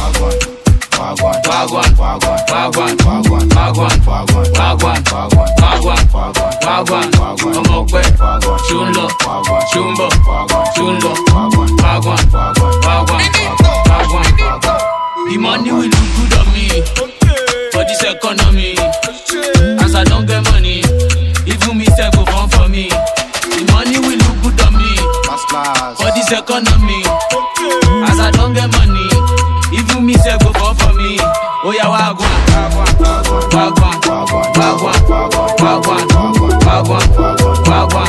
The money will look good on me for this economy. As I don't get money, even me self go fun for me. The money will look good on me for this economy. As I don't get money, even me self go fun for me. Oh yeah, wagwan, wagwan, wagwan, wagwan, wagwan, wagwan,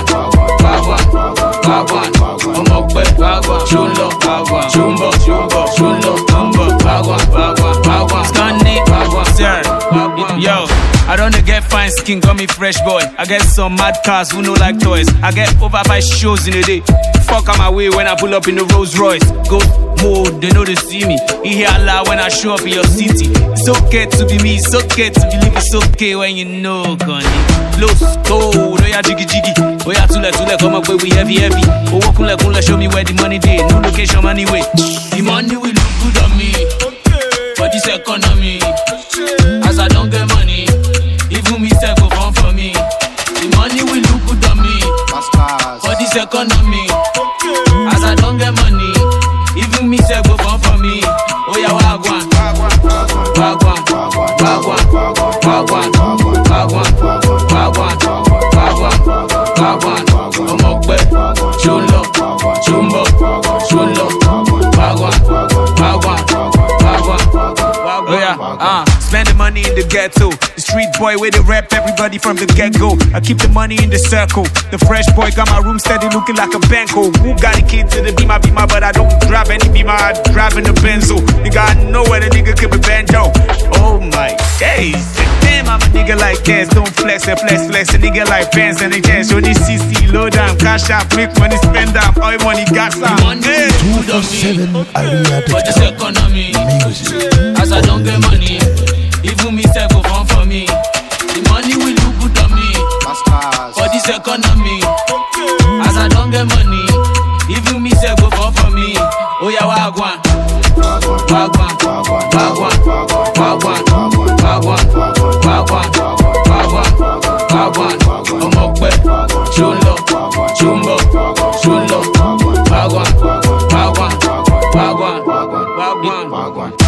wagwan, ọmọpẹ, ṣùlọ, ṣùmbọ, ṣùlọ, wagwan, wagwan, scanning, sir. Yo, I don't get fine skin, got me fresh boy. I get some mad cars who know like toys. I get over 5 shows in a day. Fuck on my way when I pull up in the Rolls Royce. Go mode, they know they see me. You hear Allah when I show up in your city. It's okay to be me, it's okay to believe it's okay when you know, Connie. Los, cold, oh yeah, jiggy jiggy. Oh yeah, tule, come up where we heavy. Oh, kule, show me where the money dey. No location, money way. The money will look good on me for this economy. As I don't get money, even me self go fun for me. The money will look good on me for this economy. As I don't get money, even me self go fun for me. Oh yeah, wagwan, wagwan, wagwan, wagwan, wagwan, wagwan, wagwan, ọmọpẹ, ṣùlọ, ṣùmbọ, ṣùlọ, wagwan, wagwan, wagwan. Oh yeah, spend the money in the ghetto. The street boy where they rap everybody from the get-go. I keep the money in the circle. The fresh boy got my room steady looking like a banco. Who got a kid to the beamer, but I don't drive any beamer, I drive in the Benzo. Nigga, I know where the nigga keep a banjo. Oh my days. Damn, I'm a nigga like this. Don't flex and flex. A nigga like pants and the cash. Only CC, low down, cash out, quick money, spend down. All money, gas out. 247 for this economy. As I don't get money, even me self go fun for me. The money will look good on me for this economy. As I don't get money, even me self go fun for me. Oh yeah, wagwan, wagwan, wagwan, wagwan, wagwan, wagwan, wagwan, ọmọpẹ, ṣùlọ, ṣùmbọ, ṣùlọ, wagwan, wagwan, wagwan, wagwan.